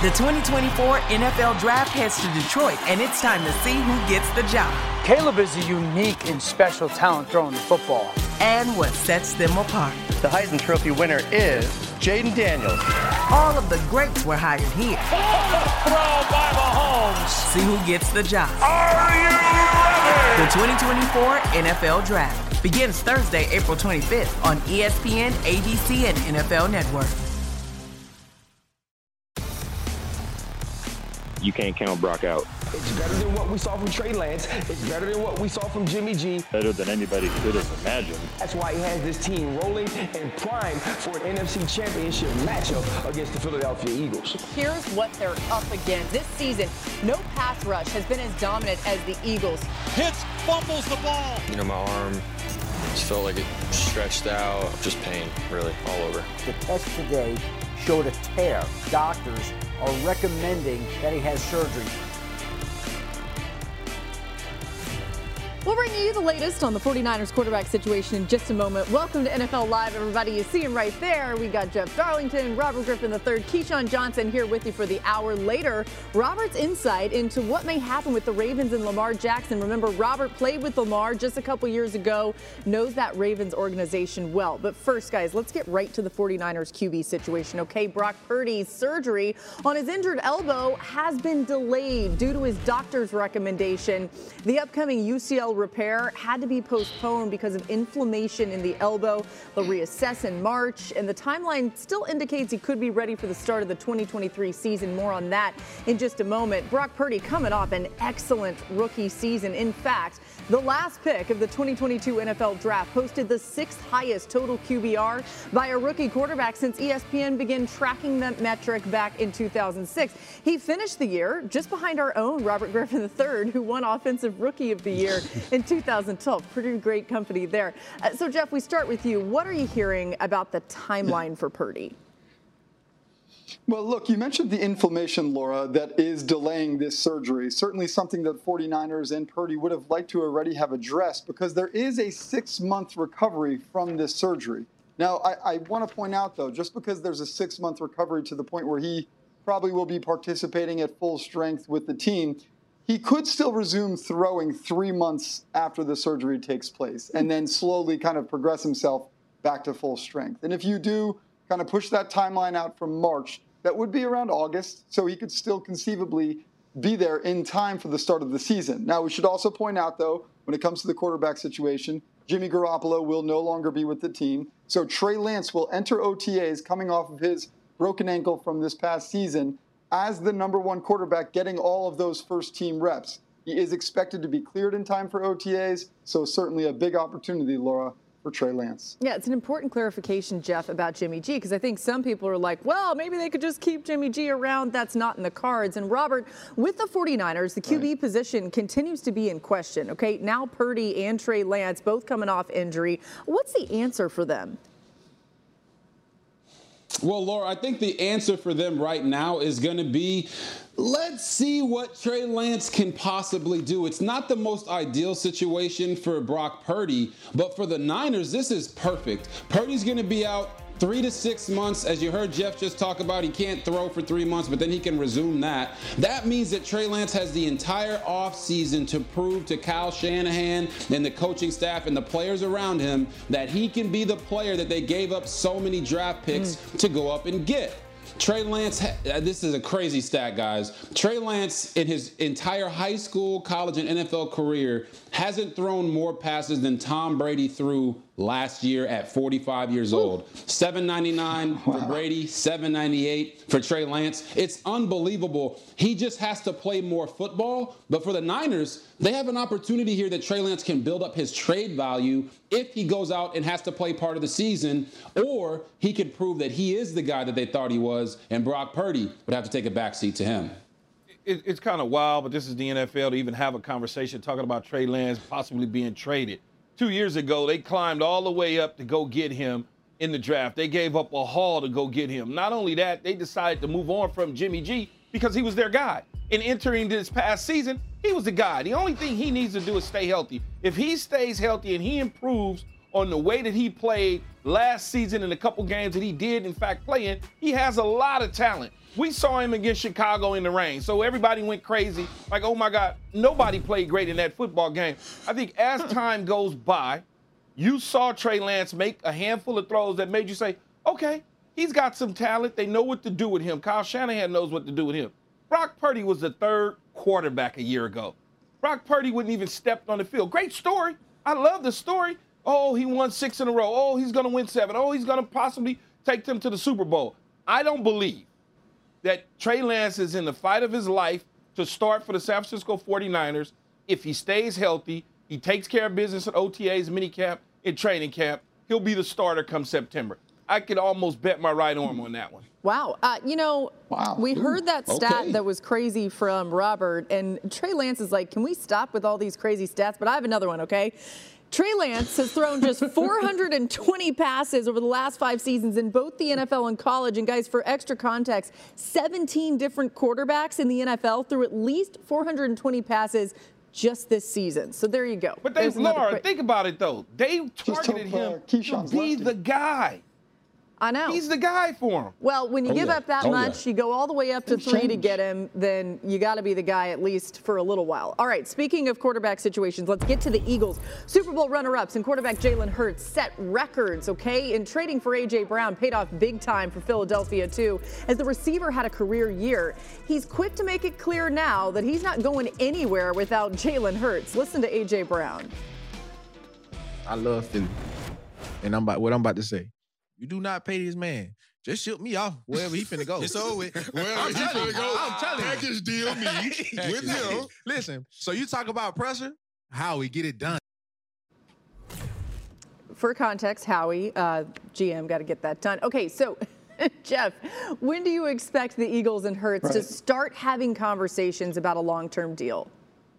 The 2024 NFL Draft heads to Detroit, and it's time to see who gets the job. Caleb is a unique and special talent throwing the football. And what sets them apart. The Heisman Trophy winner is Jaden Daniels. All of the greats were hired here. Throw by Mahomes. See who gets the job. Are you ready? The 2024 NFL Draft begins Thursday, April 25th on ESPN, ABC, and NFL Network. You can't count Brock out. It's better than what we saw from Trey Lance. It's better than what we saw from Jimmy G. Better than anybody could have imagined. That's why he has this team rolling and primed for an NFC Championship matchup against the Philadelphia Eagles. Here's what they're up against. This season, no pass rush has been as dominant as the Eagles. Pitts fumbles the ball. You know, my arm just felt like it stretched out. Just pain, really, all over. The test today showed a tear. Doctors are recommending that he has surgery. We'll bring you the latest on the 49ers quarterback situation in just a moment. Welcome to NFL Live, everybody. You see him right there. We got Jeff Darlington, Robert Griffin III, Keyshawn Johnson here with you for the hour later. Robert's insight into what may happen with the Ravens and Lamar Jackson. Remember, Robert played with Lamar just a couple years ago, knows that Ravens organization well. But first, guys, let's get right to the 49ers QB situation. Okay, Brock Purdy's surgery on his injured elbow has been delayed due to his doctor's recommendation. The upcoming UCL repair had to be postponed because of inflammation in the elbow. They'll reassess in March, and the timeline still indicates he could be ready for the start of the 2023 season. More on that in just a moment. Brock Purdy coming off an excellent rookie season. In fact, the last pick of the 2022 NFL Draft posted the sixth highest total QBR by a rookie quarterback since ESPN began tracking that metric back in 2006. He finished the year just behind our own Robert Griffin III, who won Offensive Rookie of the Year in 2012. Pretty great company there. So, Jeff, we start with you. What are you hearing about the timeline for Purdy? Well, look, you mentioned the inflammation, Laura, that is delaying this surgery. Certainly something that 49ers and Purdy would have liked to already have addressed, because there is a 6-month recovery from this surgery. Now, I want to point out, though, just because there's a 6-month recovery to the point where he probably will be participating at full strength with the team, he could still resume throwing 3 months after the surgery takes place and then slowly kind of progress himself back to full strength. And if you do kind of push that timeline out from March, that would be around August, so he could still conceivably be there in time for the start of the season. Now, we should also point out, though, when it comes to the quarterback situation, Jimmy Garoppolo will no longer be with the team. So Trey Lance will enter OTAs coming off of his broken ankle from this past season as the number one quarterback, getting all of those first-team reps. He is expected to be cleared in time for OTAs, so certainly a big opportunity, Laura, for Trey Lance. Yeah, it's an important clarification, Jeff, about Jimmy G, because I think some people are like, well, maybe they could just keep Jimmy G around. That's not in the cards. And Robert, with the 49ers, the QB position continues to be in question. Okay, now Purdy and Trey Lance both coming off injury. What's the answer for them? Well, Laura, I think the answer for them right now is going to be, let's see what Trey Lance can possibly do. It's not the most ideal situation for Brock Purdy, but for the Niners, this is perfect. Purdy's going to be out 3 to 6 months. As you heard Jeff just talk about, he can't throw for 3 months, but then he can resume that. That means that Trey Lance has the entire offseason to prove to Kyle Shanahan and the coaching staff and the players around him that he can be the player that they gave up so many draft picks to go up and get. Trey Lance, this is a crazy stat, guys. Trey Lance, in his entire high school, college, and NFL career, hasn't thrown more passes than Tom Brady threw last year at 45 years old. 799 for Brady, 798 for Trey Lance. It's unbelievable. He just has to play more football. But for the Niners, they have an opportunity here that Trey Lance can build up his trade value if he goes out and has to play part of the season, or he could prove that he is the guy that they thought he was, and Brock Purdy would have to take a backseat to him. It's kind of wild, but this is the NFL to even have a conversation talking about Trey Lance possibly being traded. 2 years ago, they climbed all the way up to go get him in the draft. They gave up a haul to go get him. Not only that, they decided to move on from Jimmy G because he was their guy. In entering this past season, he was the guy. The only thing he needs to do is stay healthy. If he stays healthy and he improves on the way that he played last season in a couple games that he did, in fact, play in, he has a lot of talent. We saw him against Chicago in the rain, so everybody went crazy. Like, oh my God, nobody played great in that football game. I think as time goes by, you saw Trey Lance make a handful of throws that made you say, okay, he's got some talent. They know what to do with him. Kyle Shanahan knows what to do with him. Brock Purdy was the third quarterback a year ago. Brock Purdy wouldn't even step on the field. Great story. I love the story. Oh, he won 6 in a row. Oh, he's going to win 7. Oh, he's going to possibly take them to the Super Bowl. I don't believe that Trey Lance is in the fight of his life to start for the San Francisco 49ers. If he stays healthy, he takes care of business at OTAs, minicamp, and training camp, he'll be the starter come September. I could almost bet my right arm on that one. Wow. We heard that stat that was crazy from Robert, and Trey Lance is like, can we stop with all these crazy stats? But I have another one, okay? Trey Lance has thrown just 420 passes over the last 5 seasons in both the NFL and college. And guys, for extra context, 17 different quarterbacks in the NFL threw at least 420 passes just this season. So there you go. But Laura, think about it though. They targeted him to be the guy. I know. He's the guy for him. Well, when you give up that much, you go all the way up to 3 to get him, then you got to be the guy at least for a little while. All right, speaking of quarterback situations, let's get to the Eagles. Super Bowl runner-ups and quarterback Jalen Hurts set records, okay? And trading for A.J. Brown paid off big time for Philadelphia, too, as the receiver had a career year. He's quick to make it clear now that he's not going anywhere without Jalen Hurts. Listen to A.J. Brown. I love Philly, and what I'm about to say. You do not pay this man. Just ship me off wherever he finna go. It's over with. Wherever he finna go. I'm telling you. Package deal me with him. Listen, so you talk about pressure, Howie, get it done. For context, Howie, GM, got to get that done. Okay, so, Jeff, when do you expect the Eagles and Hurts to start having conversations about a long-term deal?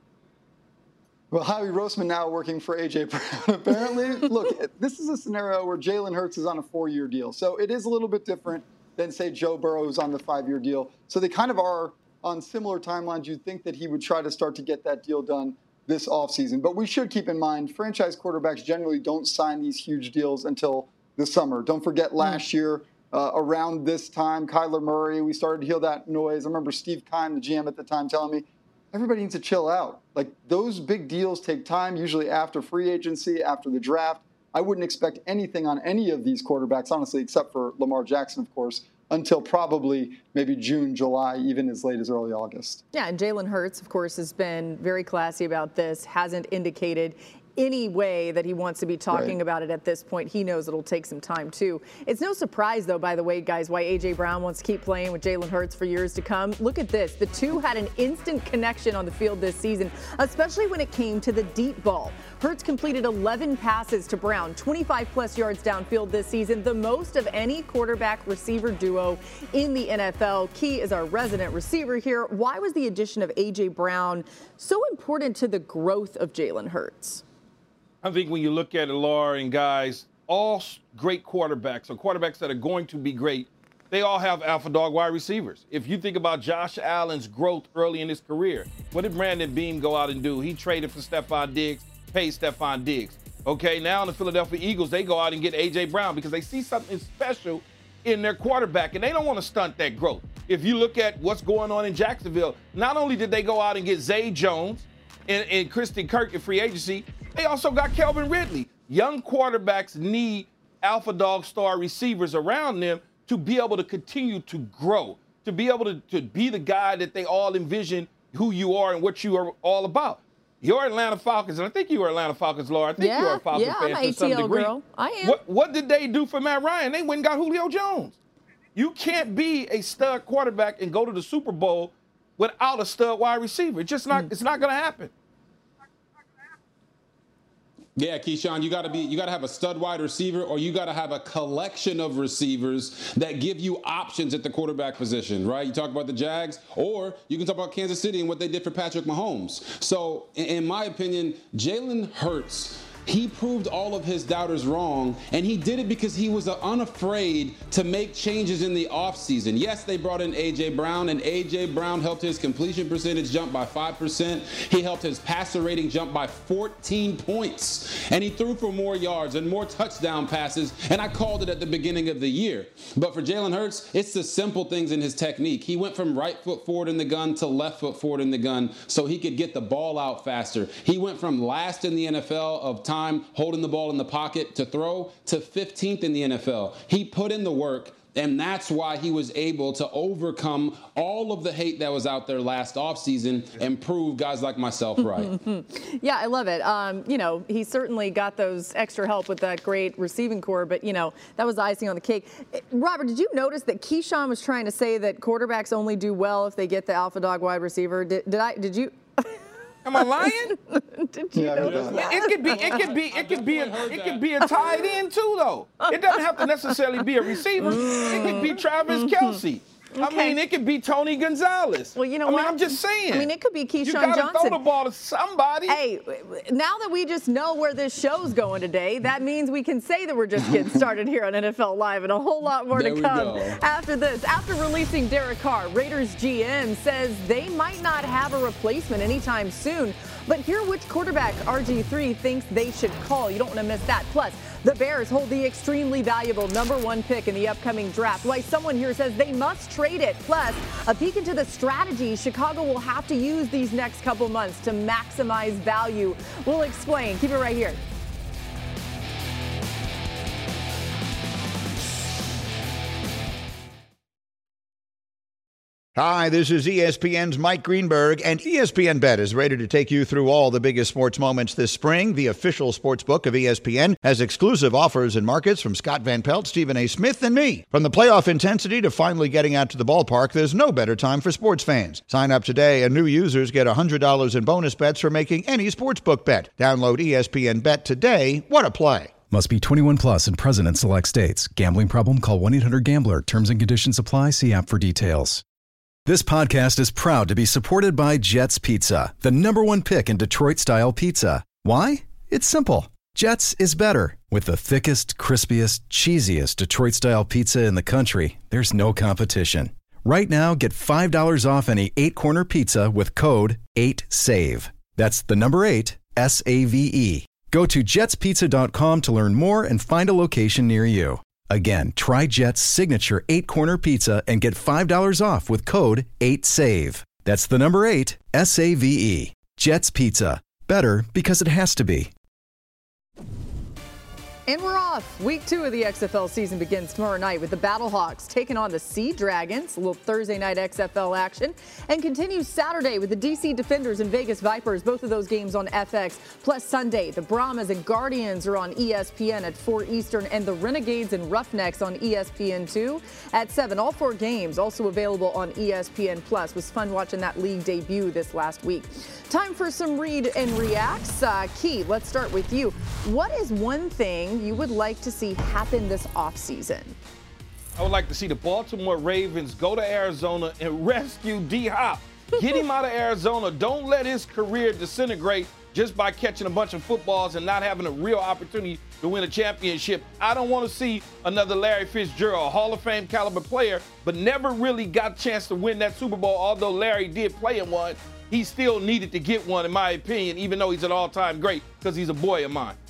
Well, Howie Roseman now working for A.J. Brown, apparently. Look, this is a scenario where Jalen Hurts is on a 4-year deal. So it is a little bit different than, say, Joe Burrow's on the 5-year deal. So they kind of are on similar timelines. You'd think that he would try to start to get that deal done this offseason. But we should keep in mind, franchise quarterbacks generally don't sign these huge deals until the summer. Don't forget last year, around this time, Kyler Murray, we started to hear that noise. I remember Steve Keim, the GM at the time, telling me, everybody needs to chill out. Like, those big deals take time, usually after free agency, after the draft. I wouldn't expect anything on any of these quarterbacks, honestly, except for Lamar Jackson, of course, until probably maybe June, July, even as late as early August. Yeah, and Jalen Hurts, of course, has been very classy about this, hasn't indicated any way that he wants to be talking about it at this point. He knows it'll take some time, too. It's no surprise, though, by the way, guys, why A.J. Brown wants to keep playing with Jalen Hurts for years to come. Look at this. The two had an instant connection on the field this season, especially when it came to the deep ball. Hurts completed 11 passes to Brown, 25-plus yards downfield this season, the most of any quarterback-receiver duo in the NFL. Key is our resident receiver here. Why was the addition of A.J. Brown so important to the growth of Jalen Hurts? I think when you look at it, Laura and guys, all great quarterbacks or quarterbacks that are going to be great, they all have alpha dog wide receivers. If you think about Josh Allen's growth early in his career, what did Brandon Beane go out and do? He traded for Stephon Diggs, paid Stephon Diggs. Okay, now in the Philadelphia Eagles, they go out and get A.J. Brown because they see something special in their quarterback, and they don't want to stunt that growth. If you look at what's going on in Jacksonville, not only did they go out and get Zay Jones and Christian Kirk in free agency, they also got Calvin Ridley. Young quarterbacks need alpha dog star receivers around them to be able to continue to grow, to be able to be the guy that they all envision who you are and what you are all about. You're Atlanta Falcons, and I think you are Atlanta Falcons, Laura. I think you are a Falcons fan I'm to some ATL degree. Girl. I am. What did they do for Matt Ryan? They went and got Julio Jones. You can't be a stud quarterback and go to the Super Bowl without a stud wide receiver. It's just not. It's not going to happen. Yeah, Keyshawn, you got to have a stud wide receiver, or you got to have a collection of receivers that give you options at the quarterback position, right? You talk about the Jags, or you can talk about Kansas City and what they did for Patrick Mahomes. So, in my opinion, Jalen Hurts he proved all of his doubters wrong, and he did it because he was unafraid to make changes in the offseason. Yes, they brought in A.J. Brown, and A.J. Brown helped his completion percentage jump by 5%. He helped his passer rating jump by 14 points, and he threw for more yards and more touchdown passes, and I called it at the beginning of the year. But for Jalen Hurts, it's the simple things in his technique. He went from right foot forward in the gun to left foot forward in the gun so he could get the ball out faster. He went from last in the NFL of time holding the ball in the pocket to throw to 15th in the NFL. He put in the work, and that's why he was able to overcome all of the hate that was out there last offseason and prove guys like myself right. Yeah, I love it. He certainly got those extra help with that great receiving core, but, that was icing on the cake. Robert, did you notice that Keyshawn was trying to say that quarterbacks only do well if they get the alpha dog wide receiver? Did you? Am I lying? Did you know that? It could be a tight end too, though. It doesn't have to necessarily be a receiver. It could be Travis Kelce. Okay. I mean, it could be Tony Gonzalez. Well, you know what? I'm just saying. I mean, it could be Keyshawn Johnson. You got to throw the ball to somebody. Hey, now that we just know where this show's going today, that means we can say that we're just getting started here on NFL Live, and a whole lot more to come after this. After releasing Derek Carr, Raiders GM says they might not have a replacement anytime soon. But hear which quarterback RG3 thinks they should call. You don't want to miss that. Plus, the Bears hold the extremely valuable #1 pick in the upcoming draft. Why someone here says they must trade it. Plus, a peek into the strategy Chicago will have to use these next couple months to maximize value. We'll explain. Keep it right here. Hi, this is ESPN's Mike Greenberg, and ESPN Bet is ready to take you through all the biggest sports moments this spring. The official sports book of ESPN has exclusive offers and markets from Scott Van Pelt, Stephen A. Smith, and me. From the playoff intensity to finally getting out to the ballpark, there's no better time for sports fans. Sign up today, and new users get $100 in bonus bets for making any sportsbook bet. Download ESPN Bet today. What a play. Must be 21 plus and present in select states. Gambling problem? Call 1-800-GAMBLER. Terms and conditions apply. See app for details. This podcast is proud to be supported by Jets Pizza, the #1 pick in Detroit-style pizza. Why? It's simple. Jets is better. With the thickest, crispiest, cheesiest Detroit-style pizza in the country, there's no competition. Right now, get $5 off any 8-corner pizza with code 8SAVE. That's the number 8, S-A-V-E. Go to jetspizza.com to learn more and find a location near you. Again, try Jet's signature 8-corner pizza and get $5 off with code 8SAVE. That's the number 8, S-A-V-E. Jet's Pizza. Better because it has to be. And we're off. Week 2 of the XFL season begins tomorrow night with the Battlehawks taking on the Sea Dragons, a little Thursday night XFL action, and continues Saturday with the DC Defenders and Vegas Vipers, both of those games on FX. Plus Sunday, the Brahmas and Guardians are on ESPN at 4 Eastern, and the Renegades and Roughnecks on ESPN2 at 7. All 4 games also available on ESPN+. It was fun watching that league debut this last week. Time for some Read and Reacts. Key, let's start with you. What is one thing you would like to see happen this offseason? I would like to see the Baltimore Ravens go to Arizona and rescue D-Hop. Get him out of Arizona. Don't let his career disintegrate just by catching a bunch of footballs and not having a real opportunity to win a championship. I don't want to see another Larry Fitzgerald, a Hall of Fame caliber player, but never really got a chance to win that Super Bowl, although Larry did play in one. He still needed to get one, in my opinion, even though he's an all-time great, because he's a boy of mine.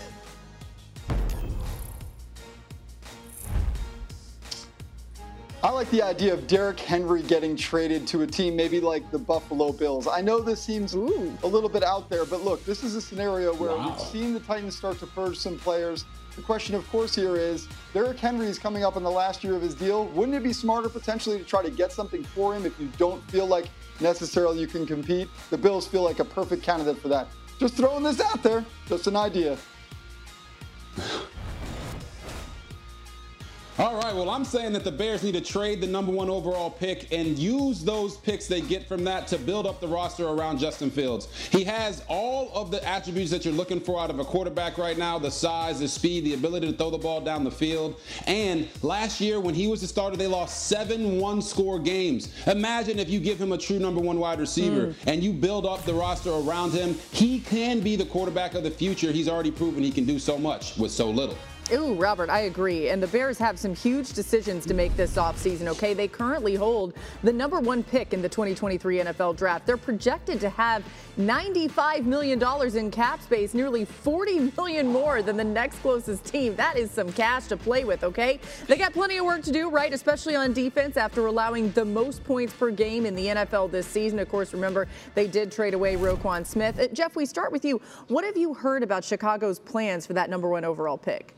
I like the idea of Derrick Henry getting traded to a team maybe like the Buffalo Bills. I know this seems a little bit out there, but look, this is a scenario where we've seen the Titans start to purge some players. The question, of course, here is Derrick Henry is coming up in the last year of his deal. Wouldn't it be smarter potentially to try to get something for him if you don't feel like necessarily you can compete? The Bills feel like a perfect candidate for that. Just throwing this out there, just an idea. All right, well, I'm saying that the Bears need to trade the number 1 overall pick and use those picks they get from that to build up the roster around Justin Fields. He has all of the attributes that you're looking for out of a quarterback right now: the size, the speed, the ability to throw the ball down the field. And last year, when he was the starter, they lost 7 one-score games. Imagine if you give him a true number 1 wide receiver and you build up the roster around him. He can be the quarterback of the future. He's already proven he can do so much with so little. Ooh, Robert, I agree. And the Bears have some huge decisions to make this offseason, okay? They currently hold the number 1 pick in the 2023 NFL Draft. They're projected to have $95 million in cap space, nearly $40 million more than the next closest team. That is some cash to play with, okay? They got plenty of work to do, right, especially on defense after allowing the most points per game in the NFL this season. Of course, remember, they did trade away Roquan Smith. Jeff, we start with you. What have you heard about Chicago's plans for that number 1 overall pick?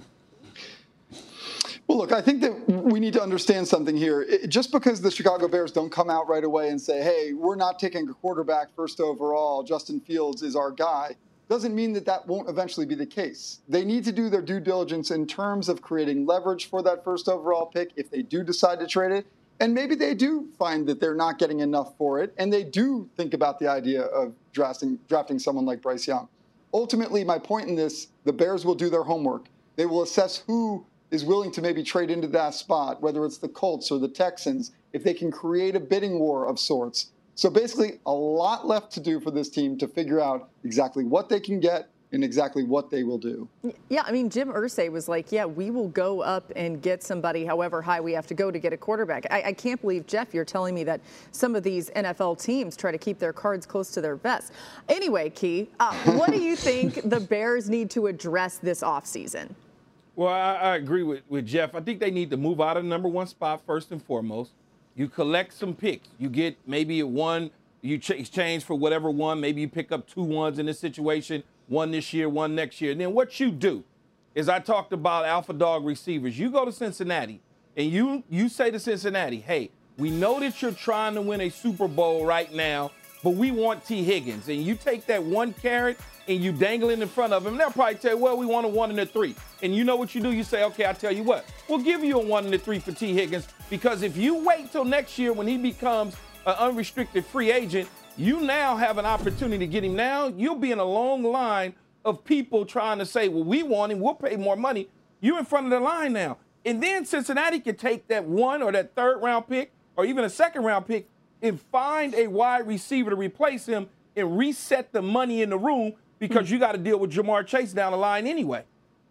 Well, look, I think that we need to understand something here. Just because the Chicago Bears don't come out right away and say, hey, we're not taking a quarterback first overall, Justin Fields is our guy, doesn't mean that that won't eventually be the case. They need to do their due diligence in terms of creating leverage for that first overall pick if they do decide to trade it. And maybe they do find that they're not getting enough for it, and they do think about the idea of drafting someone like Bryce Young. Ultimately, my point in this, the Bears will do their homework. They will assess who is willing to maybe trade into that spot, whether it's the Colts or the Texans, if they can create a bidding war of sorts. So basically, a lot left to do for this team to figure out exactly what they can get and exactly what they will do. Yeah, I mean, Jim Irsay was like, yeah, we will go up and get somebody however high we have to go to get a quarterback. I can't believe, Jeff, you're telling me that some of these NFL teams try to keep their cards close to their vest. Anyway, Key, what do you think the Bears need to address this offseason? Well, I agree with Jeff. I think they need to move out of the number 1 spot first and foremost. You collect some picks. You get maybe a 1, you exchange for whatever 1. Maybe you pick up 2 1s in this situation, 1 this year, 1 next year. And then what you do is, I talked about alpha dog receivers. You go to Cincinnati and you say to Cincinnati, hey, we know that you're trying to win a Super Bowl right now, but we want T. Higgins. And you take that 1 carrot and you dangle it in front of them, they'll probably tell you, well, we want a 1 and a 3. And you know what you do? You say, okay, I'll tell you what. We'll give you a 1 and a 3 for T. Higgins, because if you wait till next year when he becomes an unrestricted free agent, you now have an opportunity to get him now. You'll be in a long line of people trying to say, well, we want him, we'll pay more money. You're in front of the line now. And then Cincinnati can take that 1 or that 3rd round pick or even a 2nd round pick and find a wide receiver to replace him and reset the money in the room, because you got to deal with Jamar Chase down the line anyway.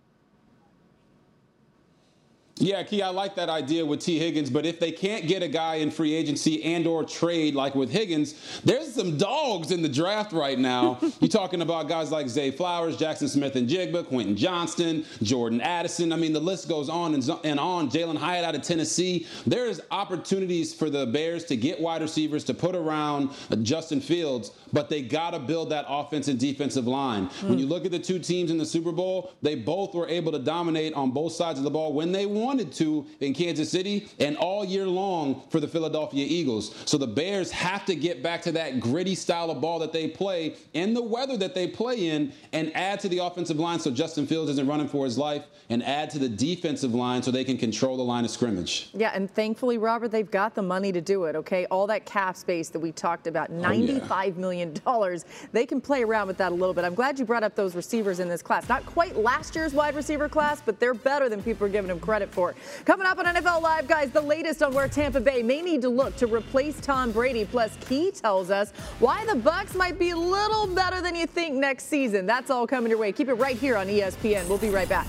Yeah, Key, I like that idea with T. Higgins, but if they can't get a guy in free agency and or trade like with Higgins, there's some dogs in the draft right now. You're talking about guys like Zay Flowers, Jackson Smith-Njigba, Quentin Johnston, Jordan Addison. I mean, the list goes on and on. Jalen Hyatt out of Tennessee. There's opportunities for the Bears to get wide receivers to put around Justin Fields, but they got to build that offense and defensive line. When you look at the 2 teams in the Super Bowl, they both were able to dominate on both sides of the ball when they wanted to in Kansas City and all year long for the Philadelphia Eagles. So the Bears have to get back to that gritty style of ball that they play in the weather that they play in, and add to the offensive line so Justin Fields isn't running for his life, and add to the defensive line so they can control the line of scrimmage. Yeah, and thankfully, Robert, they've got the money to do it, okay? All that cap space that we talked about, $95 million. They can play around with that a little bit. I'm glad you brought up those receivers in this class. Not quite last year's wide receiver class, but they're better than people are giving them credit for. Coming up on NFL Live, guys, the latest on where Tampa Bay may need to look to replace Tom Brady. Plus, Key tells us why the Bucs might be a little better than you think next season. That's all coming your way. Keep it right here on ESPN. We'll be right back.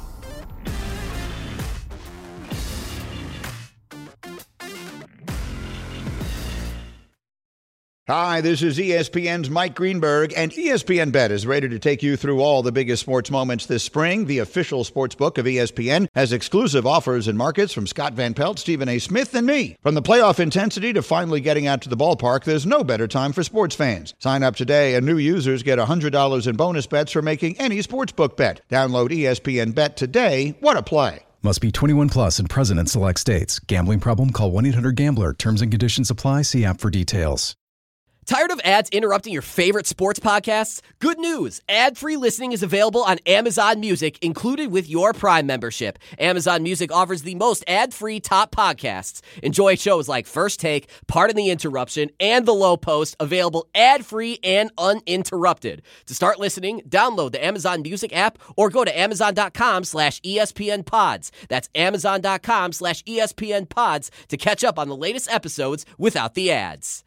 Hi, this is ESPN's Mike Greenberg, and ESPN Bet is ready to take you through all the biggest sports moments this spring. The official sports book of ESPN has exclusive offers and markets from Scott Van Pelt, Stephen A. Smith, and me. From the playoff intensity to finally getting out to the ballpark, there's no better time for sports fans. Sign up today, and new users get $100 in bonus bets for making any sportsbook bet. Download ESPN Bet today. What a play. Must be 21 plus and present in select states. Gambling problem? Call 1-800-GAMBLER. Terms and conditions apply. See app for details. Tired of ads interrupting your favorite sports podcasts? Good news! Ad-free listening is available on Amazon Music, included with your Prime membership. Amazon Music offers the most ad-free top podcasts. Enjoy shows like First Take, Pardon the Interruption, and The Low Post, available ad-free and uninterrupted. To start listening, download the Amazon Music app or go to amazon.com/ESPN Pods. That's amazon.com/ESPN Pods to catch up on the latest episodes without the ads.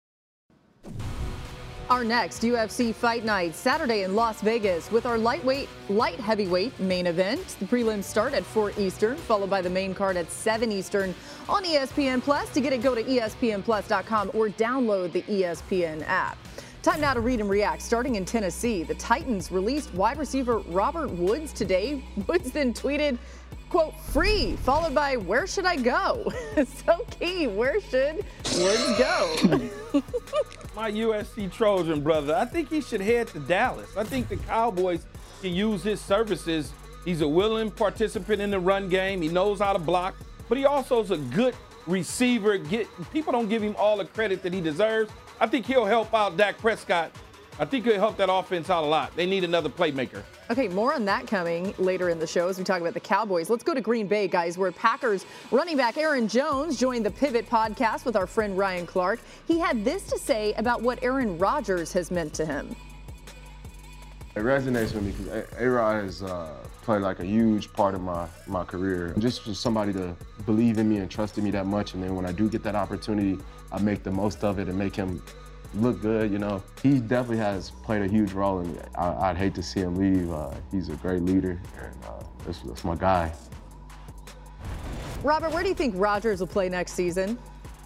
Our next UFC Fight Night, Saturday in Las Vegas, with our light heavyweight main event. The prelims start at 4 Eastern, followed by the main card at 7 Eastern on ESPN+. To get it, go to ESPNplus.com or download the ESPN app. Time now to read and react. Starting in Tennessee, the Titans released wide receiver Robert Woods today. Woods then tweeted, quote, "free," followed by, "where should I go?" So key, where should Woods go? My USC Trojan brother, I think he should head to Dallas. I think the Cowboys can use his services. He's a willing participant in the run game. He knows how to block, but he also is a good receiver. People don't give him all the credit that he deserves. I think he'll help out Dak Prescott. I think he'll help that offense out a lot. They need another playmaker. Okay, more on that coming later in the show as we talk about the Cowboys. Let's go to Green Bay, guys, where Packers running back Aaron Jones joined the Pivot podcast with our friend Ryan Clark. He had this to say about what Aaron Rodgers has meant to him. It resonates with me because A-Rod has played like a huge part of my career. Just for somebody to believe in me and trust in me that much, and then when I do get that opportunity, I make the most of it and make him look good, you know. He definitely has played a huge role, and I'd hate to see him leave. He's a great leader, and that's my guy. Robert, where do you think Rodgers will play next season?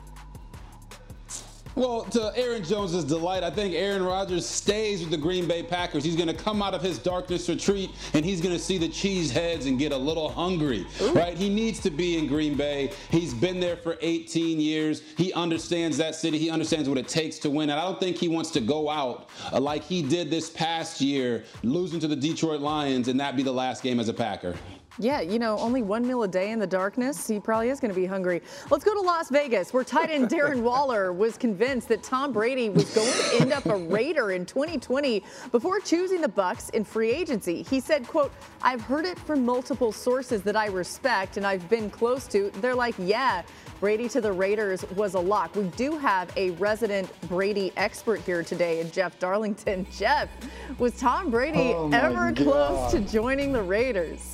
Well, to Aaron Jones' delight, I think Aaron Rodgers stays with the Green Bay Packers. He's going to come out of his darkness retreat, and he's going to see the cheese heads and get a little hungry, right? He needs to be in Green Bay. He's been there for 18 years. He understands that city. He understands what it takes to win. And I don't think he wants to go out like he did this past year, losing to the Detroit Lions, and that be the last game as a Packer. Yeah, you know, only 1 meal a day in the darkness. He probably is going to be hungry. Let's go to Las Vegas, where tight end Darren Waller was convinced that Tom Brady was going to end up a Raider in 2020 before choosing the Bucs in free agency. He said, quote, "I've heard it from multiple sources that I respect and I've been close to. They're like, yeah, Brady to the Raiders was a lock." We do have a resident Brady expert here today in Jeff Darlington. Jeff, was Tom Brady ever close to joining the Raiders?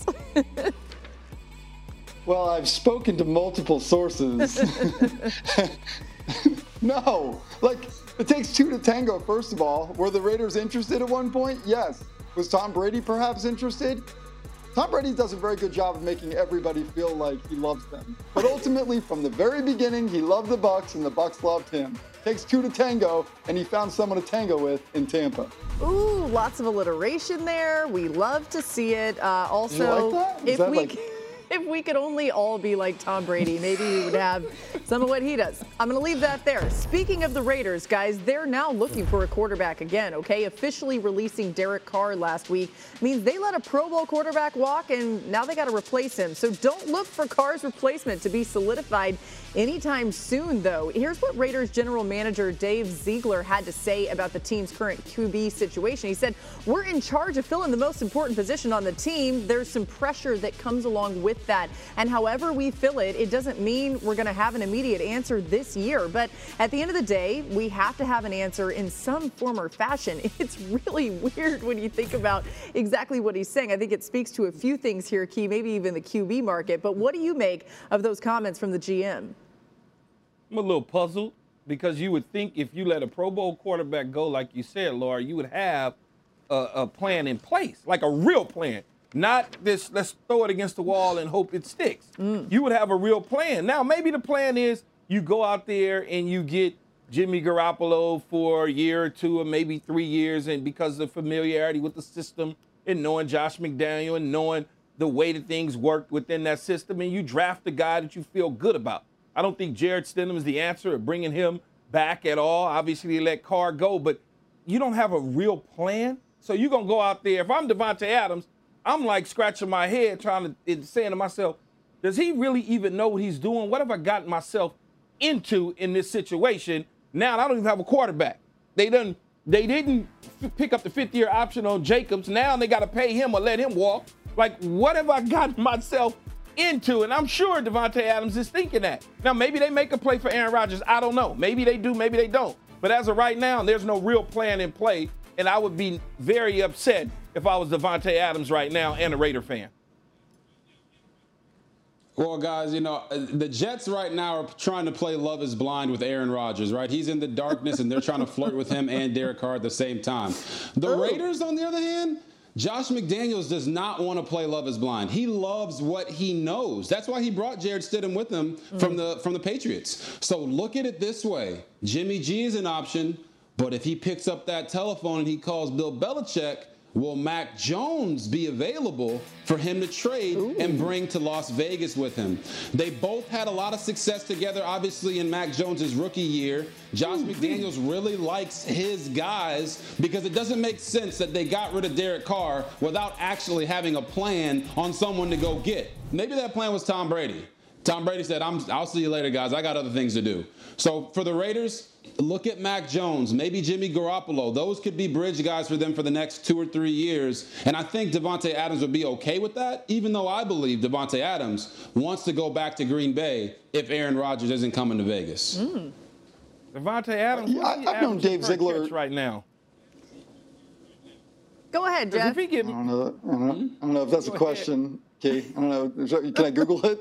Well, I've spoken to multiple sources. No, like, it takes two to tango, first of all. Were the Raiders interested at one point? Yes. Was Tom Brady perhaps interested? Tom Brady does a very good job of making everybody feel like he loves them. But ultimately, from the very beginning, he loved the Bucs and the Bucs loved him. Takes two to tango, and he found someone to tango with in Tampa. Ooh, lots of alliteration there. We love to see it. Also, you like that? If we could only all be like Tom Brady, maybe we would have some of what he does. I'm going to leave that there. Speaking of the Raiders, guys, they're now looking for a quarterback again, okay? Officially releasing Derek Carr last week means they let a Pro Bowl quarterback walk, and now they got to replace him. So don't look for Carr's replacement to be solidified anytime soon, though. Here's what Raiders general manager Dave Ziegler had to say about the team's current QB situation. He said, "We're in charge of filling the most important position on the team. There's some pressure that comes along with that. And however we fill it, it doesn't mean we're going to have an immediate answer this year. But at the end of the day, we have to have an answer in some form or fashion." It's really weird when you think about exactly what he's saying. I think it speaks to a few things here, Key, maybe even the QB market. But what do you make of those comments from the GM? I'm a little puzzled because you would think if you let a Pro Bowl quarterback go, like you said, Laura, you would have a plan in place, like a real plan. Not this, let's throw it against the wall and hope it sticks. You would have a real plan. Now, maybe the plan is you go out there and you get Jimmy Garoppolo for a year or two or maybe 3 years, and because of familiarity with the system and knowing Josh McDaniel and knowing the way that things work within that system, and you draft the guy that you feel good about. I don't think Jared Stidham is the answer of bringing him back at all. Obviously, they let Carr go, but you don't have a real plan. So you're going to go out there. If I'm Devontae Adams, I'm like scratching my head saying to myself, does he really even know what he's doing? What have I gotten myself into in this situation? Now I don't even have a quarterback. They didn't pick up the fifth-year option on Jacobs. Now they got to pay him or let him walk. Like, what have I gotten myself into? And I'm sure Davante Adams is thinking that. Now, maybe they make a play for Aaron Rodgers. I don't know. Maybe they do, maybe they don't. But as of right now, there's no real plan in play, and I would be very upset if I was Davante Adams right now and a Raider fan. Well, guys, the Jets right now are trying to play Love is Blind with Aaron Rodgers, right? He's in the darkness, and they're trying to flirt with him and Derek Carr at the same time. The Raiders, on the other hand, Josh McDaniels does not want to play Love is Blind. He loves what he knows. That's why he brought Jarrett Stidham with him from the Patriots. So look at it this way. Jimmy G is an option, but if he picks up that telephone and he calls Bill Belichick, will Mac Jones be available for him to trade and bring to Las Vegas with him? They both had a lot of success together, obviously, in Mac Jones' rookie year. Josh McDaniels really likes his guys because it doesn't make sense that they got rid of Derek Carr without actually having a plan on someone to go get. Maybe that plan was Tom Brady. Tom Brady said, I'll see you later, guys. I got other things to do. So for the Raiders, look at Mac Jones, maybe Jimmy Garoppolo. Those could be bridge guys for them for the next 2 or 3 years. And I think Davante Adams would be okay with that, even though I believe Davante Adams wants to go back to Green Bay if Aaron Rodgers isn't coming to Vegas. Davante Adams, I've known Dave Ziegler right now. Go ahead, Jeff. I don't know if that's a question. Okay, I don't know. Can I Google it?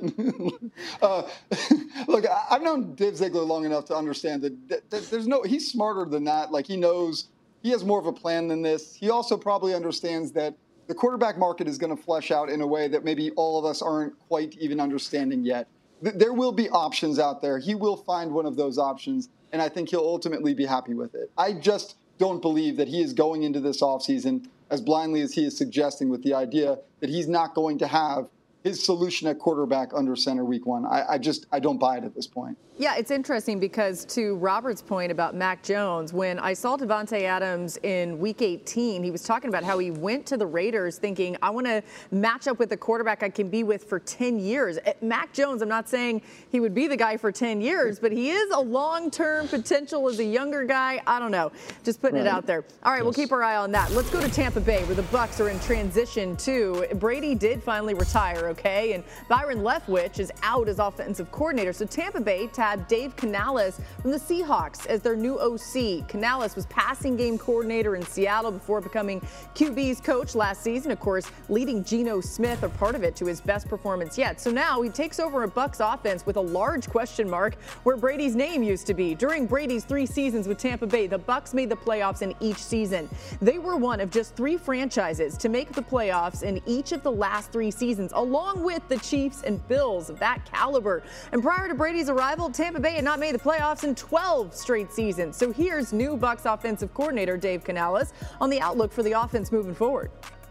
Look, I've known Dave Ziegler long enough to understand that he's smarter than that. Like, he knows he has more of a plan than this. He also probably understands that the quarterback market is going to flesh out in a way that maybe all of us aren't quite even understanding yet. There will be options out there. He will find one of those options, and I think he'll ultimately be happy with it. I just don't believe that he is going into this offseason as blindly as he is suggesting, with the idea that he's not going to have his solution at quarterback under center week one. I don't buy it at this point. Yeah, it's interesting because to Robert's point about Mac Jones, when I saw Davante Adams in week 18, he was talking about how he went to the Raiders thinking, I want to match up with a quarterback I can be with for 10 years. Mac Jones, I'm not saying he would be the guy for 10 years, but he is a long-term potential as a younger guy. I don't know. Just putting it out there. All right, we'll keep our eye on that. Let's go to Tampa Bay, where the Bucs are in transition too. Brady did finally retire, okay? And Byron Leftwich is out as offensive coordinator. So Tampa Bay tabbed Dave Canales from the Seahawks as their new OC. Canales was passing game coordinator in Seattle before becoming QB's coach last season. Of course, leading Geno Smith, or part of it, to his best performance yet. So now he takes over a Bucs offense with a large question mark where Brady's name used to be. During Brady's 3 seasons with Tampa Bay, the Bucs made the playoffs in each season. They were one of just 3 franchises to make the playoffs in each of the last 3 seasons, along with the Chiefs and Bills of that caliber. And prior to Brady's arrival, Tampa Bay had not made the playoffs in 12 straight seasons. So here's new Bucs offensive coordinator Dave Canales on the outlook for the offense moving forward.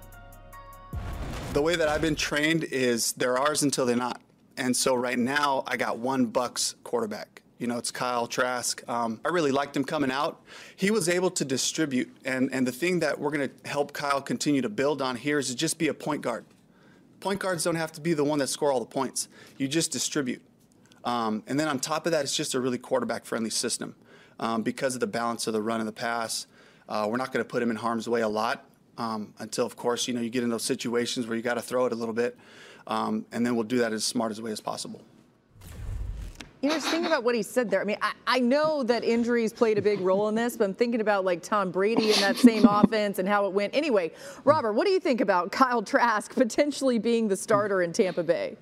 The way that I've been trained is they're ours until they're not. And so right now I got one Bucs quarterback. It's Kyle Trask. I really liked him coming out. He was able to distribute. And the thing that we're going to help Kyle continue to build on here is to just be a point guard. Point guards don't have to be the one that score all the points. You just distribute. And then on top of that, it's just a really quarterback-friendly system. Because of the balance of the run and the pass, we're not going to put him in harm's way a lot until, of course, you get in those situations where you got to throw it a little bit. And then we'll do that as smart as way as possible. Just thinking about what he said there. I mean, I know that injuries played a big role in this, but I'm thinking about like Tom Brady in that same offense and how it went. Anyway, Robert, what do you think about Kyle Trask potentially being the starter in Tampa Bay?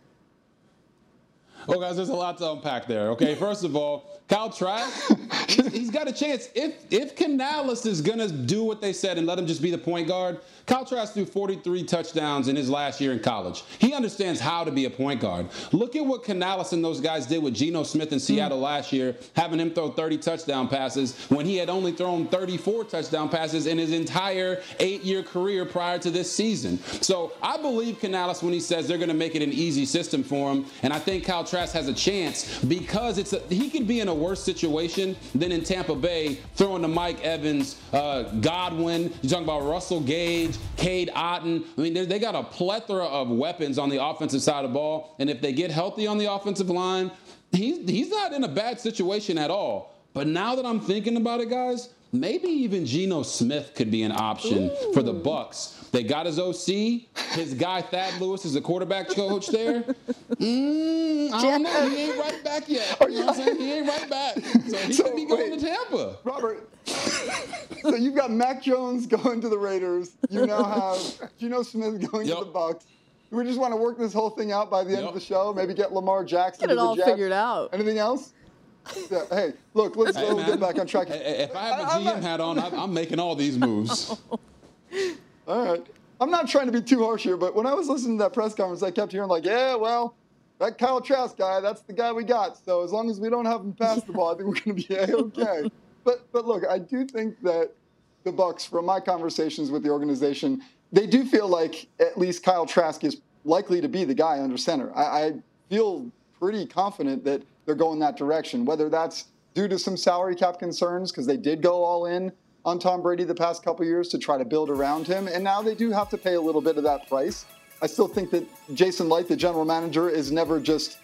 Well, guys, there's a lot to unpack there. Okay, first of all, Kyle Trask, he's got a chance. If Canales is going to do what they said and let him just be the point guard, Kyle Trask threw 43 touchdowns in his last year in college. He understands how to be a point guard. Look at what Canales and those guys did with Geno Smith in Seattle last year, having him throw 30 touchdown passes when he had only thrown 34 touchdown passes in his entire 8-year career prior to this season. So I believe Canales when he says they're going to make it an easy system for him, and I think Kyle Trask has a chance because he could be in a worse situation than in Tampa Bay, throwing to Mike Evans, Godwin. You're talking about Russell Gage, Cade Otton. I mean, they got a plethora of weapons on the offensive side of the ball, and if they get healthy on the offensive line, he's not in a bad situation at all. But now that I'm thinking about it, guys, maybe even Geno Smith could be an option for the Bucs. They got his OC. His guy Thad Lewis is the quarterback coach there. I don't know. He ain't right back yet. You know what I'm saying? He ain't right back. So he could be going to Tampa. Robert, so you've got Mac Jones going to the Raiders. You now have Geno Smith going to the Bucs. We just want to work this whole thing out by the end of the show. Maybe get Lamar Jackson Get to it the all Jets. figured out. Anything else? Yeah, hey, look, let's get back on track. If I have a GM hat on, I'm making all these moves. All right. I'm not trying to be too harsh here, but when I was listening to that press conference, I kept hearing that Kyle Trask guy, that's the guy we got. So as long as we don't have him pass the ball, I think we're going to be A-okay. But look, I do think that the Bucs, from my conversations with the organization, they do feel like at least Kyle Trask is likely to be the guy under center. I feel pretty confident that they're going that direction, whether that's due to some salary cap concerns, because they did go all in on Tom Brady the past couple of years to try to build around him, and now they do have to pay a little bit of that price. I still think that Jason Licht, the general manager, is never just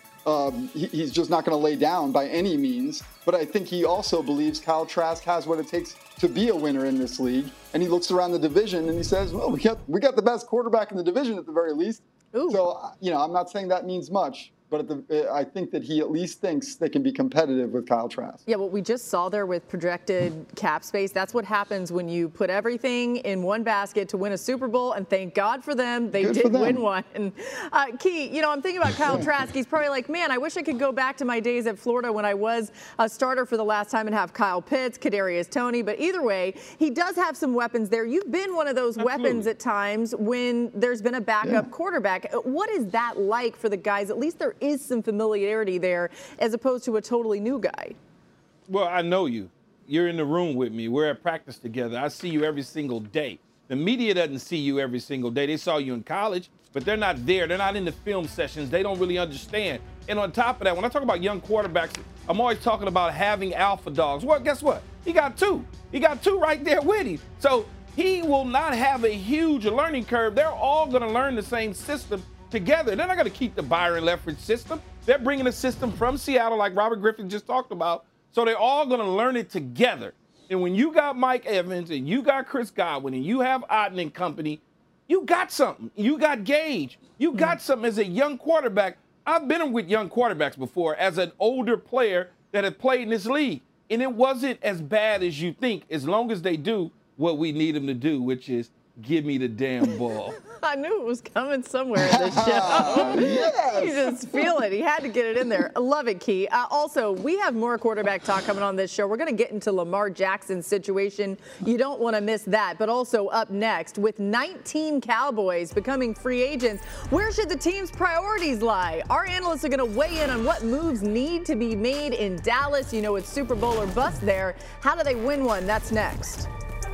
he's just not going to lay down by any means, but I think he also believes Kyle Trask has what it takes to be a winner in this league, and he looks around the division and he says, well, we got the best quarterback in the division at the very least. Ooh. So, I'm not saying that means much, but I think that he at least thinks they can be competitive with Kyle Trask. Yeah, what we just saw there with projected cap space, that's what happens when you put everything in one basket to win a Super Bowl, and thank God for them, they did win one. And Key, I'm thinking about Kyle Trask. He's probably like, man, I wish I could go back to my days at Florida when I was a starter for the last time and have Kyle Pitts, Kadarius Toney. But either way, he does have some weapons there. You've been one of those weapons at times when there's been a backup quarterback. What is that like for the guys? At least there is some familiarity there as opposed to a totally new guy. Well, I know you. You're in the room with me. We're at practice together. I see you every single day. The media doesn't see you every single day. They saw you in college, but they're not there. They're not in the film sessions. They don't really understand. And on top of that, when I talk about young quarterbacks, I'm always talking about having alpha dogs. Well, guess what? He got two. He got two right there with him. So he will not have a huge learning curve. They're all going to learn the same system together. They're not going to keep the Byron Leftwich system. They're bringing a system from Seattle like Robert Griffin just talked about. So they're all going to learn it together. And when you got Mike Evans and you got Chris Godwin and you have Otten and company, you got something. You got Gage. You got something as a young quarterback. I've been with young quarterbacks before as an older player that had played in this league. And it wasn't as bad as you think, as long as they do what we need them to do, which is give me the damn ball. I knew it was coming somewhere in this show. Yes. You just feel it. He had to get it in there. I love it, Key. Also, we have more quarterback talk coming on this show. We're going to get into Lamar Jackson's situation. You don't want to miss that. But also up next, with 19 Cowboys becoming free agents, where should the team's priorities lie? Our analysts are going to weigh in on what moves need to be made in Dallas. It's Super Bowl or bust there. How do they win one? That's next.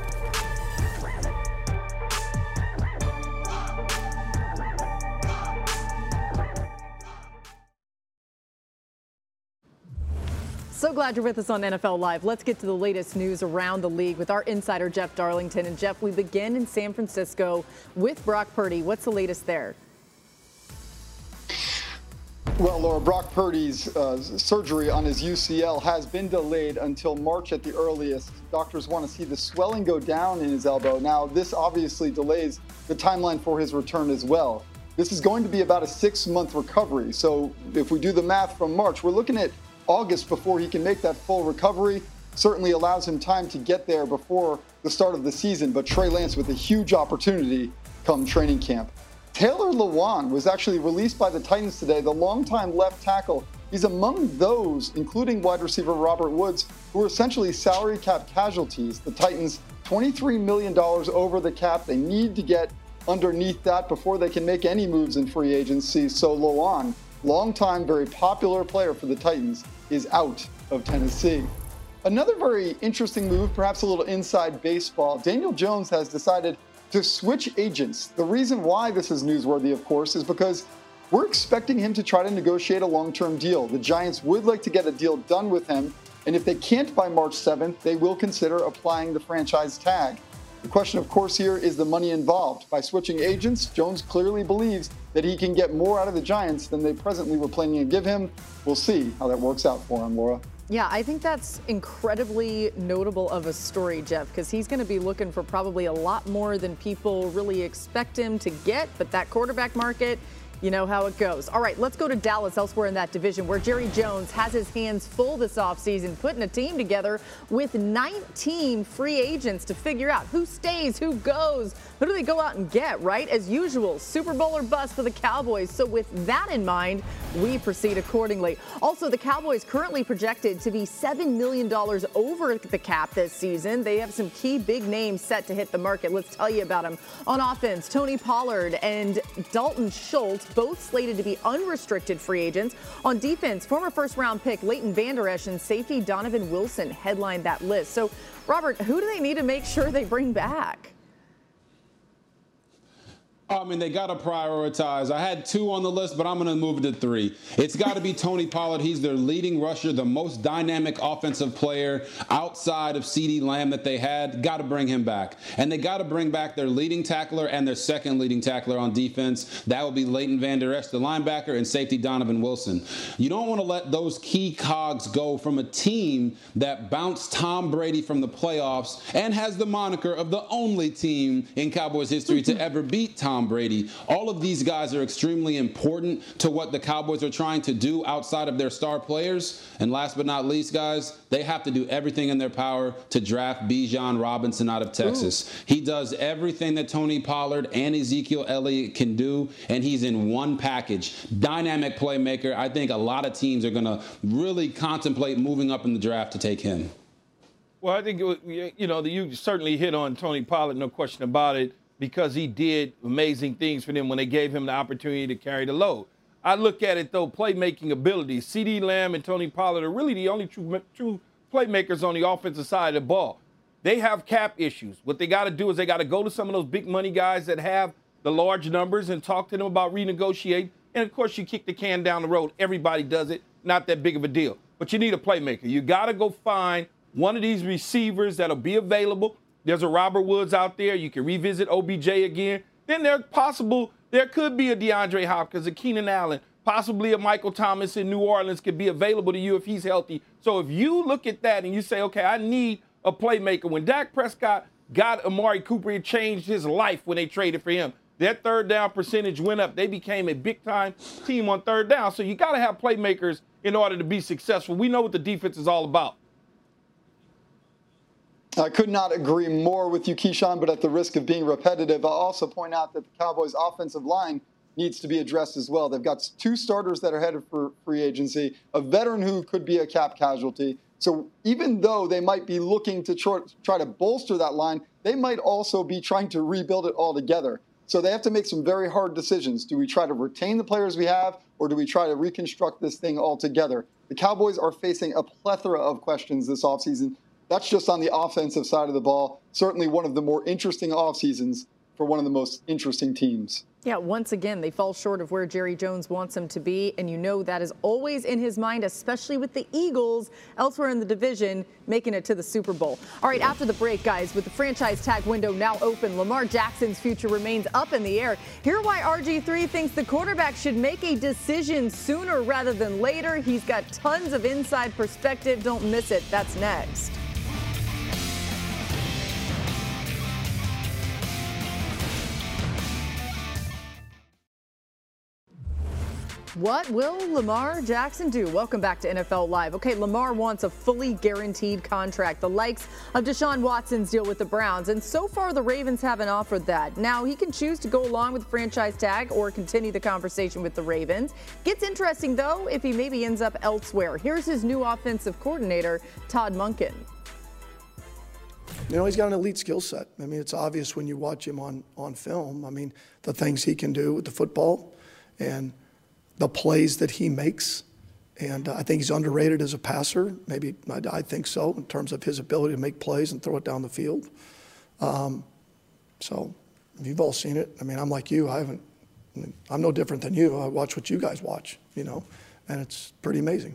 So glad you're with us on NFL Live. Let's get to the latest news around the league with our insider, Jeff Darlington. And Jeff, we begin in San Francisco with Brock Purdy. What's the latest there? Well, Laura, Brock Purdy's surgery on his UCL has been delayed until March at the earliest. Doctors want to see the swelling go down in his elbow. Now, this obviously delays the timeline for his return as well. This is going to be about a 6-month recovery. So if we do the math from March, we're looking at August before he can make that full recovery. Certainly allows him time to get there before the start of the season, but Trey Lance with a huge opportunity come training camp. Taylor Lewan was actually released by the Titans today, the longtime left tackle. He's among those, including wide receiver Robert Woods, who are essentially salary cap casualties. The Titans, $23 million over the cap. They need to get underneath that before they can make any moves in free agency. So Lewan, longtime, very popular player for the Titans, is out of Tennessee. Another very interesting move, perhaps a little inside baseball. Daniel Jones has decided to switch agents. The reason why this is newsworthy, of course, is because we're expecting him to try to negotiate a long-term deal. The Giants would like to get a deal done with him, and if they can't by March 7th, they will consider applying the franchise tag. The question, of course, here is the money involved. By switching agents, Jones clearly believes that he can get more out of the Giants than they presently were planning to give him. We'll see how that works out for him, Laura. Yeah, I think that's incredibly notable of a story, Jeff, because he's going to be looking for probably a lot more than people really expect him to get. But that quarterback market, you know how it goes. All right, let's go to Dallas, elsewhere in that division, where Jerry Jones has his hands full this offseason, putting a team together with 19 free agents to figure out who stays, who goes, who do they go out and get, right? As usual, Super Bowl or bust for the Cowboys. So with that in mind, we proceed accordingly. Also, the Cowboys currently projected to be $7 million over the cap this season. They have some key big names set to hit the market. Let's tell you about them. On offense, Tony Pollard and Dalton Schultz, both slated to be unrestricted free agents. On defense, former first-round pick Leighton Vander Esch and safety Donovan Wilson headlined that list. So, Robert, who do they need to make sure they bring back? I mean, they got to prioritize. I had 2 on the list, but I'm going to move it to 3. It's got to be Tony Pollard. He's their leading rusher, the most dynamic offensive player outside of CeeDee Lamb that they had. Got to bring him back. And they got to bring back their leading tackler and their second leading tackler on defense. That will be Leighton Vander Esch, the linebacker, and safety Donovan Wilson. You don't want to let those key cogs go from a team that bounced Tom Brady from the playoffs and has the moniker of the only team in Cowboys history to ever beat Tom Brady. All of these guys are extremely important to what the Cowboys are trying to do outside of their star players. And last but not least, guys, they have to do everything in their power to draft Bijan Robinson out of Texas. Ooh. He does everything that Tony Pollard and Ezekiel Elliott can do, and he's in one package. Dynamic playmaker. I think a lot of teams are going to really contemplate moving up in the draft to take him. Well, I think, you certainly hit on Tony Pollard, no question about it, because he did amazing things for them when they gave him the opportunity to carry the load. I look at it, though, playmaking ability. CeeDee Lamb and Tony Pollard are really the only true playmakers on the offensive side of the ball. They have cap issues. What they got to do is they got to go to some of those big money guys that have the large numbers and talk to them about renegotiating. And, of course, you kick the can down the road. Everybody does it. Not that big of a deal. But you need a playmaker. You got to go find one of these receivers that'll be available. There's a Robert Woods out there. You can revisit OBJ again. Then there could be a DeAndre Hopkins, a Keenan Allen, possibly a Michael Thomas in New Orleans could be available to you if he's healthy. So if you look at that and you say, okay, I need a playmaker. When Dak Prescott got Amari Cooper, it changed his life when they traded for him. Their third down percentage went up. They became a big-time team on third down. So you got to have playmakers in order to be successful. We know what the defense is all about. I could not agree more with you, Keyshawn, but at the risk of being repetitive, I'll also point out that the Cowboys' offensive line needs to be addressed as well. They've got 2 starters that are headed for free agency, a veteran who could be a cap casualty. So even though they might be looking to try to bolster that line, they might also be trying to rebuild it altogether. So they have to make some very hard decisions. Do we try to retain the players we have, or do we try to reconstruct this thing altogether? The Cowboys are facing a plethora of questions this offseason. That's just on the offensive side of the ball. Certainly one of the more interesting off seasons for one of the most interesting teams. Yeah, once again, they fall short of where Jerry Jones wants them to be, and you know that is always in his mind, especially with the Eagles elsewhere in the division making it to the Super Bowl. All right, after the break, guys, with the franchise tag window now open, Lamar Jackson's future remains up in the air. Hear why RG3 thinks the quarterback should make a decision sooner rather than later. He's got tons of inside perspective. Don't miss it. That's next. What will Lamar Jackson do? Welcome back to NFL Live. Okay, Lamar wants a fully guaranteed contract, the likes of Deshaun Watson's deal with the Browns, and so far the Ravens haven't offered that. Now, he can choose to go along with the franchise tag or continue the conversation with the Ravens. Gets interesting, though, if he maybe ends up elsewhere. Here's his new offensive coordinator, Todd Monken. You know, he's got an elite skill set. I mean, it's obvious when you watch him on film. I mean, the things he can do with the football and the plays that he makes. And I think he's underrated as a passer. Maybe I think so in terms of his ability to make plays and throw it down the field. So you've all seen it. I mean, I'm like you. I'm no different than you. I watch what you guys watch, you know, and it's pretty amazing.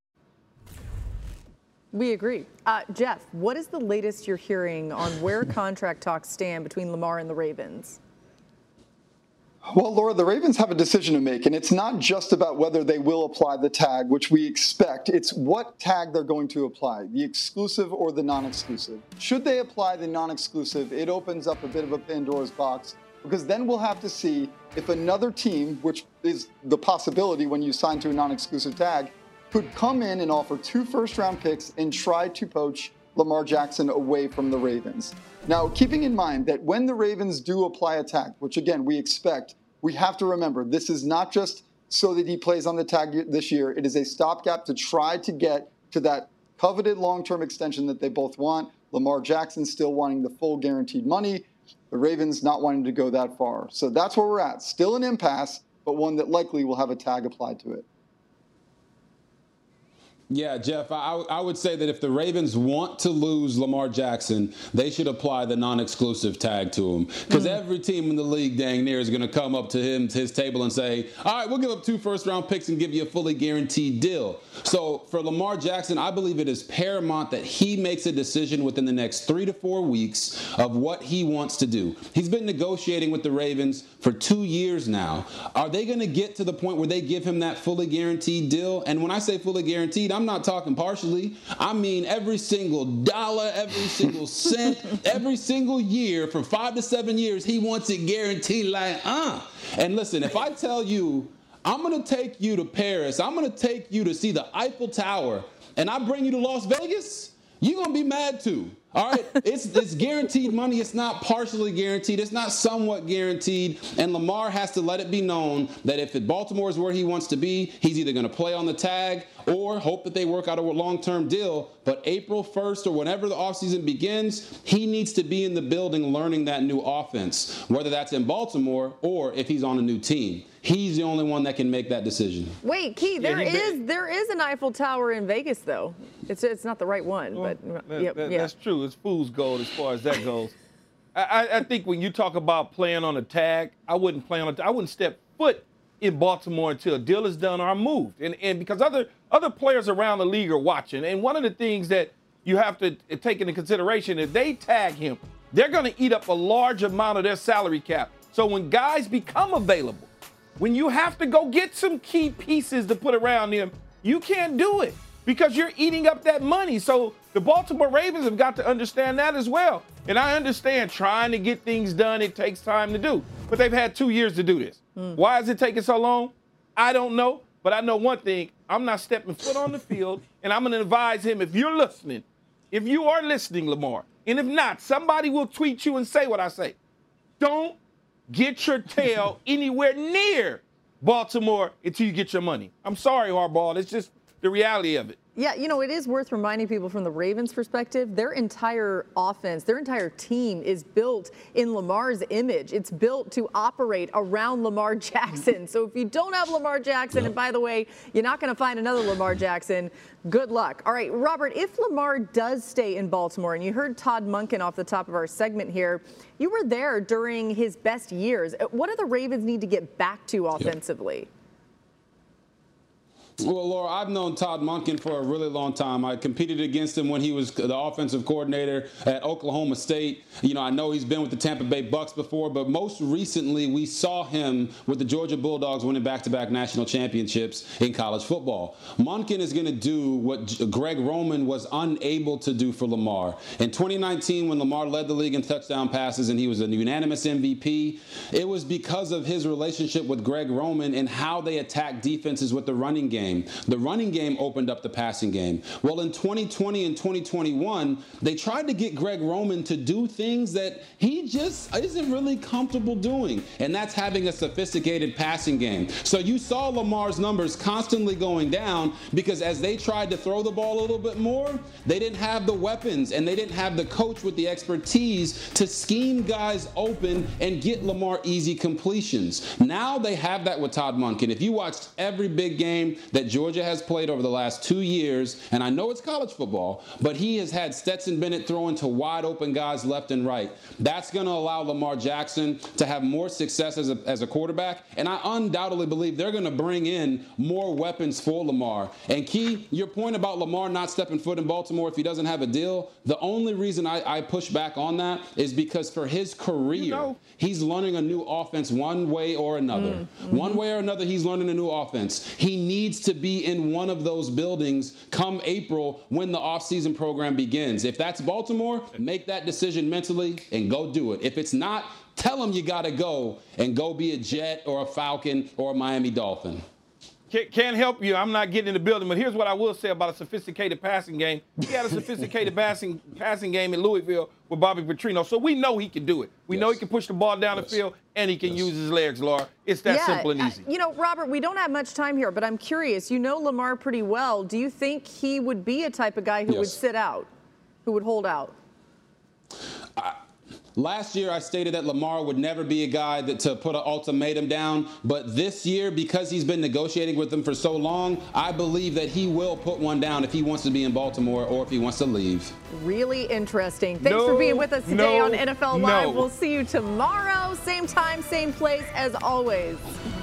We agree. Jeff, what is the latest you're hearing on where contract talks stand between Lamar and the Ravens? Well, Laura, the Ravens have a decision to make, and it's not just about whether they will apply the tag, which we expect. It's what tag they're going to apply, the exclusive or the non-exclusive. Should they apply the non-exclusive, it opens up a bit of a Pandora's box, because then we'll have to see if another team, which is the possibility when you sign to a non-exclusive tag, could come in and offer 2 first-round picks and try to poach Lamar Jackson away from the Ravens. Now, keeping in mind that when the Ravens do apply a tag, which again we expect, we have to remember this is not just so that he plays on the tag this year. It is a stopgap to try to get to that coveted long-term extension that they both want. Lamar Jackson still wanting the full guaranteed money. The Ravens not wanting to go that far. So that's where we're at. Still an impasse, but one that likely will have a tag applied to it. Yeah, Jeff, I would say that if the Ravens want to lose Lamar Jackson, they should apply the non-exclusive tag to him. Because every team in the league, dang near, is going to come up to his table and say, all right, we'll give up 2 first-round picks and give you a fully guaranteed deal. So for Lamar Jackson, I believe it is paramount that he makes a decision within the next 3 to 4 weeks of what he wants to do. He's been negotiating with the Ravens for 2 years now. Are they going to get to the point where they give him that fully guaranteed deal? And when I say fully guaranteed, I'm not talking partially. I mean every single dollar, every single cent, every single year for 5 to 7 years, he wants it guaranteed And listen, if I tell you, I'm going to take you to Paris, I'm going to take you to see the Eiffel Tower, and I bring you to Las Vegas, you're going to be mad too. All right, it's guaranteed money. It's not partially guaranteed. It's not somewhat guaranteed. And Lamar has to let it be known that if Baltimore is where he wants to be, he's either going to play on the tag or hope that they work out a long-term deal. But April 1st or whenever the offseason begins, he needs to be in the building learning that new offense, whether that's in Baltimore or if he's on a new team. He's the only one that can make that decision. Wait, Key, there is an Eiffel Tower in Vegas, though. It's not the right one, well, but that's true. It's fool's gold as far as that goes. I think when you talk about playing on a tag, I wouldn't play on a tag. I wouldn't step foot in Baltimore until a deal is done or I'm moved. And because other players around the league are watching. And one of the things that you have to take into consideration is they tag him, they're going to eat up a large amount of their salary cap. So when guys become available, when you have to go get some key pieces to put around him, you can't do it because you're eating up that money. So the Baltimore Ravens have got to understand that as well. And I understand trying to get things done, it takes time to do. But they've had 2 years to do this. Why is it taking so long? I don't know. But I know one thing. I'm not stepping foot on the field. And I'm going to advise him, if you're listening, if you are listening, Lamar, and if not, somebody will tweet you and say what I say. Don't get your tail anywhere near Baltimore until you get your money. I'm sorry, Harbaugh. It's just the reality of it. Yeah, you know, it is worth reminding people from the Ravens' perspective, their entire offense, their entire team is built in Lamar's image. It's built to operate around Lamar Jackson. So if you don't have Lamar Jackson, and by the way, you're not going to find another Lamar Jackson, good luck. All right, Robert, if Lamar does stay in Baltimore, and you heard Todd Monken off the top of our segment here, you were there during his best years. What do the Ravens need to get back to offensively? Well, Laura, I've known Todd Monken for a really long time. I competed against him when he was the offensive coordinator at Oklahoma State. You know, I know he's been with the Tampa Bay Bucks before, but most recently we saw him with the Georgia Bulldogs winning back-to-back national championships in college football. Monken is going to do what Greg Roman was unable to do for Lamar. In 2019, when Lamar led the league in touchdown passes and he was a unanimous MVP, it was because of his relationship with Greg Roman and how they attacked defenses with the running game. The running game opened up the passing game. Well, in 2020 and 2021, they tried to get Greg Roman to do things that he just isn't really comfortable doing, and that's having a sophisticated passing game. So you saw Lamar's numbers constantly going down because as they tried to throw the ball a little bit more, they didn't have the weapons and they didn't have the coach with the expertise to scheme guys open and get Lamar easy completions. Now they have that with Todd Monken. If you watched every big game that Georgia has played over the last 2 years, and I know it's college football, but he has had Stetson Bennett throwing to wide open guys left and right. That's going to allow Lamar Jackson to have more success as a quarterback, and I undoubtedly believe they're going to bring in more weapons for Lamar. And Key, your point about Lamar not stepping foot in Baltimore if he doesn't have a deal, the only reason I push back on that is because for his career, he's learning a new offense one way or another. Mm-hmm. One way or another, he's learning a new offense. He needs to be in one of those buildings come April when the offseason program begins. If that's Baltimore, make that decision mentally and go do it. If it's not, tell him you got to go and go be a Jet or a Falcon or a Miami Dolphin. Can't help you. I'm not getting in the building, but here's what I will say about a sophisticated passing game. He had a sophisticated passing game in Louisville with Bobby Petrino, so we know he can do it. We know he can push the ball down the field, and he can use his legs, Laura. It's that simple and easy. Robert, we don't have much time here, but I'm curious. You know Lamar pretty well. Do you think he would be a type of guy who would sit out, who would hold out? Last year, I stated that Lamar would never be a guy to put an ultimatum down. But this year, because he's been negotiating with them for so long, I believe that he will put one down if he wants to be in Baltimore or if he wants to leave. Really interesting. Thanks for being with us today on NFL Live. We'll see you tomorrow, same time, same place as always.